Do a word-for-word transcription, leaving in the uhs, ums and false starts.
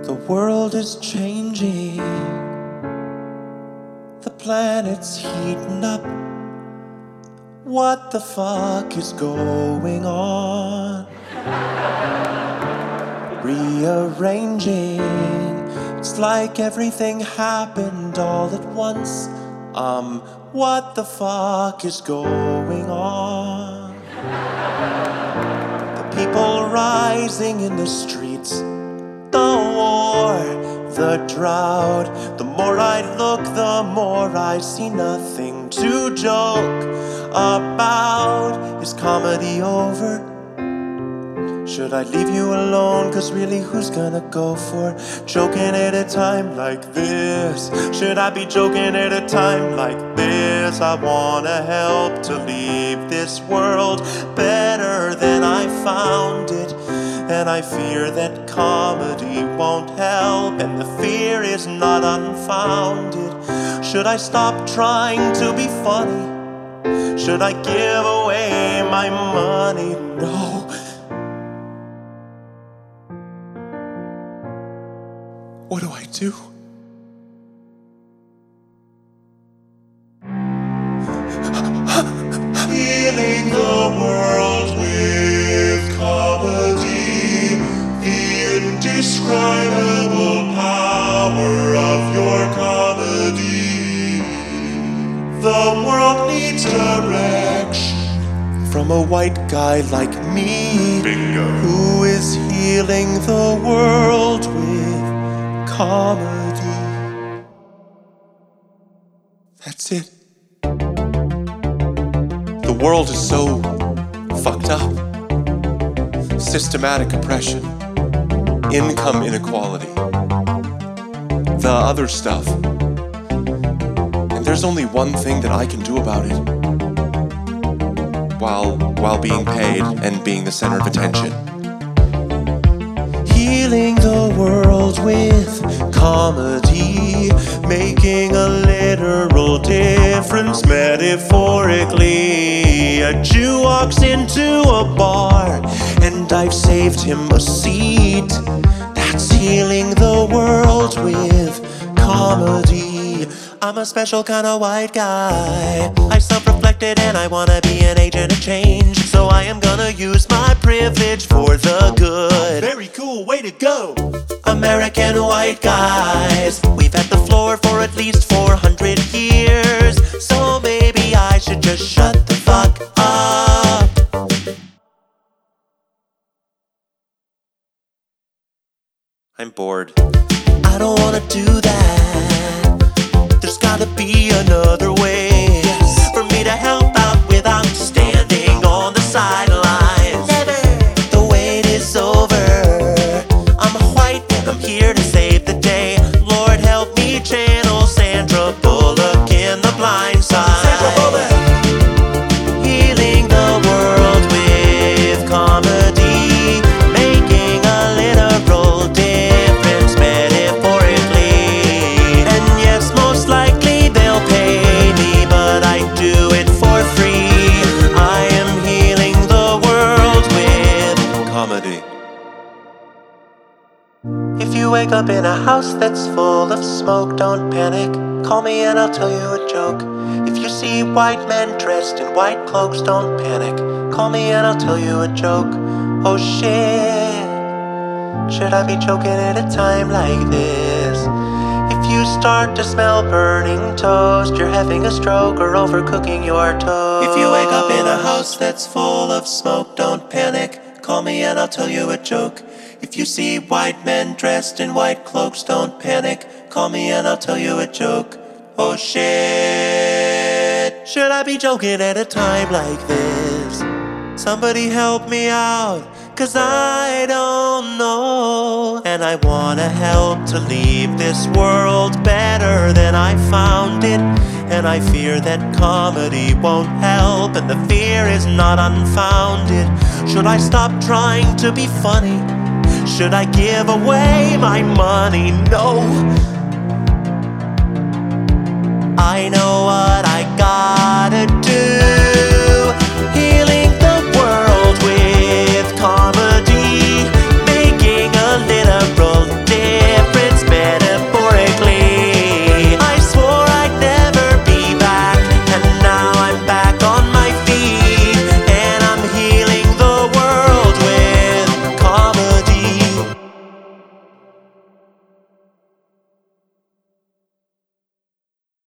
The world is changing, the planet's heating up. What the fuck is going on? Rearranging, it's like everything happened all at once. Um, what the fuck is going on? The people rising in the streets, the war, the drought. The more I look, the more I see nothing to joke about. Is comedy over? Should I leave you alone? Cause really, who's gonna go for joking at a time like this? Should I be joking at a time like this? I wanna help to leave this world better than I found it. And I fear that comedy won't help, and the fear is not unfounded. Should I stop trying to be funny? Should I give away my money? No. What do I do? Healing the world with comedy, the indescribable power of your comedy. The world needs direction from a white guy like me. Bingo. Who is healing the world with comedy. That's it. The world is so fucked up. Systematic oppression, income inequality, the other stuff. And there's only one thing that I can do about it, while while being paid and being the center of attention. Healing the world with comedy, making a literal difference metaphorically. A Jew walks into a bar and I've saved him a seat. That's healing the world with comedy. I'm a special kind of white guy. I self-reflected and I wanna be an agent of change. So I am gonna use my privilege for the good. Very cool, way to go! American white guys, we've had the floor for at least four hundred years. So maybe I should just shut the fuck up. I'm bored. I don't wanna do that. There's gotta be another way for me to help out without standing on the sidelines. Never. The wait is over. I'm white and I'm here to save the day. Lord help me channel Sandra Bullock in The Blind Side. Sandra Bullock. Healing the world with comedy, making a literal difference metaphorically. And yes, most likely they'll pay me, but I do it for free. I am healing the world with comedy. If you wake up in a house that's full of smoke, don't panic. Call me and I'll tell you a joke. If you see white men dressed in white cloaks, don't panic. Call me and I'll tell you a joke. Oh shit, should I be joking at a time like this? If you start to smell burning toast, you're having a stroke or overcooking your toast. If you wake up in a house that's full of smoke, don't panic. Call me and I'll tell you a joke. If you see white men dressed in white cloaks, don't panic. Call me and I'll tell you a joke. Oh shit, should I be joking at a time like this? Somebody help me out, cause I don't know. And I wanna help to leave this world better than I found it. And I fear that comedy won't help, and the fear is not unfounded. Should I stop trying to be funny? Should I give away my money? No. I know what I gotta do.